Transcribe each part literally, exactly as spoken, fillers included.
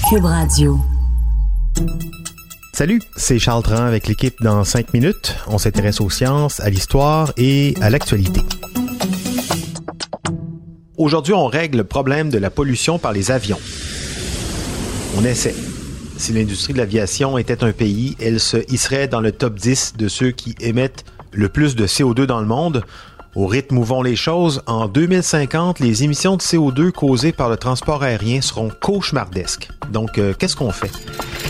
Cube Radio. Salut, c'est Charles Tran avec l'équipe dans cinq minutes. On s'intéresse aux sciences, à l'histoire et à l'actualité. Aujourd'hui, on règle le problème de la pollution par les avions. On essaie. Si l'industrie de l'aviation était un pays, elle se hisserait dans le top dix de ceux qui émettent le plus de C O deux dans le monde. Au rythme où vont les choses, en deux mille cinquante, les émissions de C O deux causées par le transport aérien seront cauchemardesques. Donc, euh, qu'est-ce qu'on fait?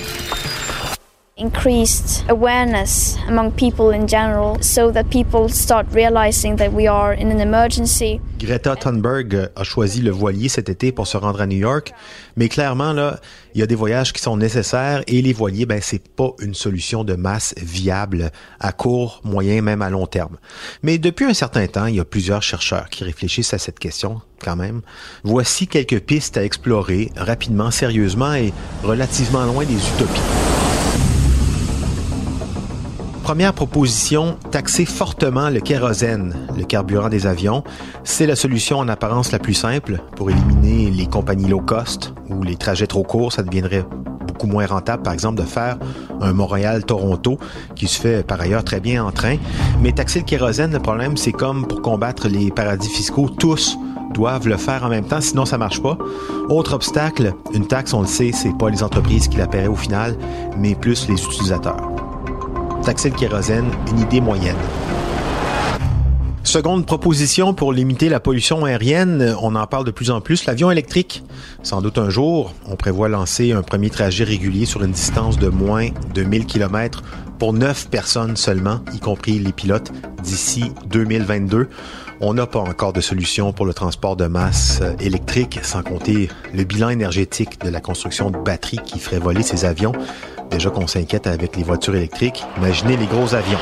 Increased awareness among people in general so that people start realizing that we are in an emergency. Greta Thunberg a choisi le voilier cet été pour se rendre à New York, mais clairement là, il y a des voyages qui sont nécessaires et les voiliers, ben c'est pas une solution de masse viable à court, moyen, même à long terme. Mais depuis un certain temps, il y a plusieurs chercheurs qui réfléchissent à cette question quand même. Voici quelques pistes à explorer rapidement, sérieusement et relativement loin des utopies. Première proposition, taxer fortement le kérosène, le carburant des avions. C'est la solution en apparence la plus simple pour éliminer les compagnies low cost ou les trajets trop courts. Ça deviendrait beaucoup moins rentable, par exemple, de faire un Montréal-Toronto qui se fait par ailleurs très bien en train. Mais taxer le kérosène, le problème, c'est comme pour combattre les paradis fiscaux. Tous doivent le faire en même temps, sinon ça marche pas. Autre obstacle, une taxe, on le sait, c'est pas les entreprises qui la paieraient au final, mais plus les utilisateurs. Taxer le kérosène, une idée moyenne. Seconde proposition pour limiter la pollution aérienne, on en parle de plus en plus, l'avion électrique. Sans doute un jour, on prévoit lancer un premier trajet régulier sur une distance de moins de mille kilomètres pour neuf personnes seulement, y compris les pilotes, d'ici deux mille vingt-deux. On n'a pas encore de solution pour le transport de masse électrique, sans compter le bilan énergétique de la construction de batteries qui ferait voler ces avions. Déjà qu'on s'inquiète avec les voitures électriques, imaginez les gros avions.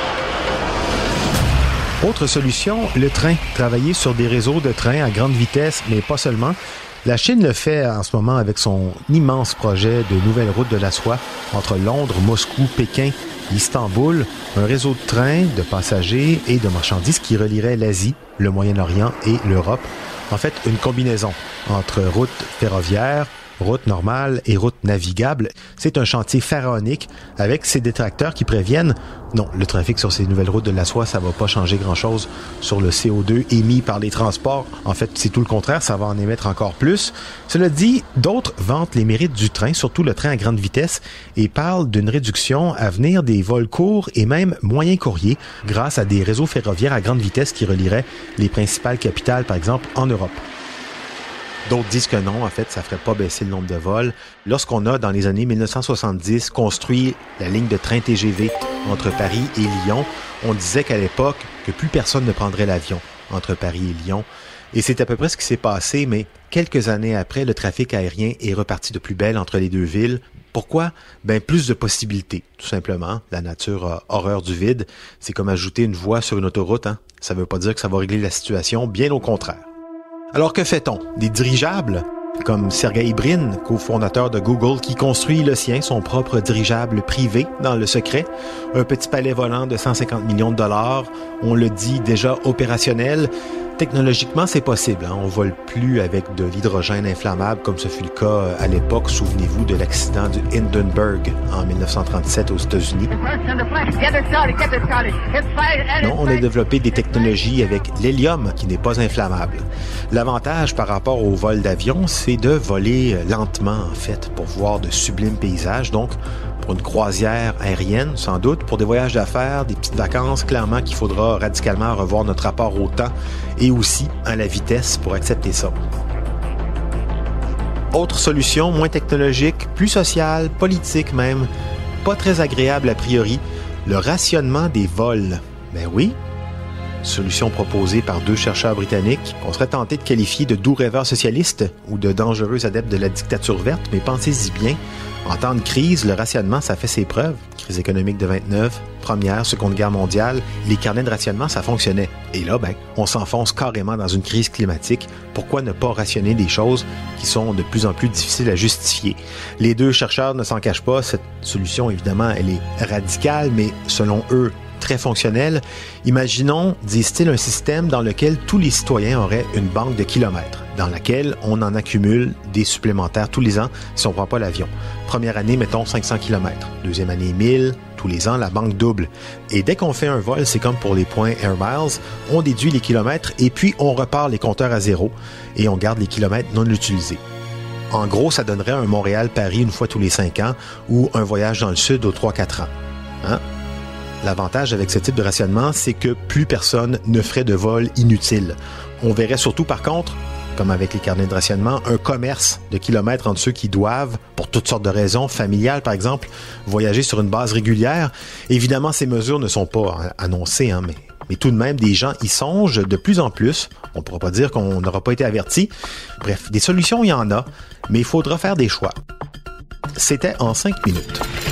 Autre solution, le train. Travailler sur des réseaux de trains à grande vitesse, mais pas seulement. La Chine le fait en ce moment avec son immense projet de nouvelle route de la soie entre Londres, Moscou, Pékin et Istanbul. Un réseau de trains, de passagers et de marchandises qui relierait l'Asie, le Moyen-Orient et l'Europe. En fait, une combinaison entre route ferroviaire, route normale et route navigable. C'est un chantier pharaonique avec ses détracteurs qui préviennent non, le trafic sur ces nouvelles routes de la soie, ça va pas changer grand-chose sur le C O deux émis par les transports. En fait, c'est tout le contraire, ça va en émettre encore plus. Cela dit, d'autres vantent les mérites du train, surtout le train à grande vitesse, et parlent d'une réduction à venir des vols courts et même moyens courriers grâce à des réseaux ferroviaires à grande vitesse qui relieraient les principales capitales, par exemple, en Europe. D'autres disent que non, en fait, ça ferait pas baisser le nombre de vols. Lorsqu'on a, dans les années dix-neuf cent soixante-dix, construit la ligne de train T G V entre Paris et Lyon, on disait qu'à l'époque, que plus personne ne prendrait l'avion entre Paris et Lyon. Et c'est à peu près ce qui s'est passé, mais quelques années après, le trafic aérien est reparti de plus belle entre les deux villes. Pourquoi? Ben, plus de possibilités, tout simplement. La nature a horreur du vide. C'est comme ajouter une voie sur une autoroute, hein. Ça veut pas dire que ça va régler la situation, bien au contraire. Alors que fait-on? Des dirigeables? Comme Sergey Brin, cofondateur de Google, qui construit le sien, son propre dirigeable privé, dans le secret. Un petit palais volant de cent cinquante millions de dollars, on le dit déjà opérationnel. Technologiquement, c'est possible. Hein? On vole plus avec de l'hydrogène inflammable comme ce fut le cas à l'époque. Souvenez-vous de l'accident du Hindenburg en dix-neuf cent trente-sept aux États-Unis. Non, on a développé des technologies avec l'hélium qui n'est pas inflammable. L'avantage par rapport au vol d'avion, c'est de voler lentement, en fait, pour voir de sublimes paysages. Donc, pour une croisière aérienne, sans doute, pour des voyages d'affaires, des petites vacances, clairement qu'il faudra radicalement revoir notre rapport au temps et aussi à la vitesse pour accepter ça. Autre solution, moins technologique, plus sociale, politique même, pas très agréable a priori, le rationnement des vols. Ben oui, solution proposée par deux chercheurs britanniques qu'on serait tenté de qualifier de doux rêveurs socialistes ou de dangereux adeptes de la dictature verte, mais pensez-y bien, en temps de crise, le rationnement, ça fait ses preuves. Crise économique de vingt-neuf, Première, Seconde Guerre mondiale, les carnets de rationnement, ça fonctionnait. Et là, ben, on s'enfonce carrément dans une crise climatique. Pourquoi ne pas rationner des choses qui sont de plus en plus difficiles à justifier? Les deux chercheurs ne s'en cachent pas. Cette solution, évidemment, elle est radicale, mais selon eux, très fonctionnelle. Imaginons, disent-ils, un système dans lequel tous les citoyens auraient une banque de kilomètres. dans laquelle on en accumule des supplémentaires tous les ans si on ne prend pas l'avion. Première année, mettons cinq cents kilomètres. Deuxième année, mille. Tous les ans, la banque double. Et dès qu'on fait un vol, c'est comme pour les points Air Miles, on déduit les kilomètres et puis on repart les compteurs à zéro et on garde les kilomètres non utilisés. En gros, ça donnerait un Montréal-Paris une fois tous les cinq ans ou un voyage dans le sud aux trois à quatre ans. Hein? L'avantage avec ce type de rationnement, c'est que plus personne ne ferait de vol inutile. On verrait surtout, par contre, comme avec les carnets de rationnement, un commerce de kilomètres entre ceux qui doivent, pour toutes sortes de raisons, familiales par exemple, voyager sur une base régulière. Évidemment, ces mesures ne sont pas annoncées, hein, mais, mais tout de même, des gens y songent de plus en plus. On ne pourra pas dire qu'on n'aura pas été averti. Bref, des solutions, il y en a, mais il faudra faire des choix. C'était en cinq minutes.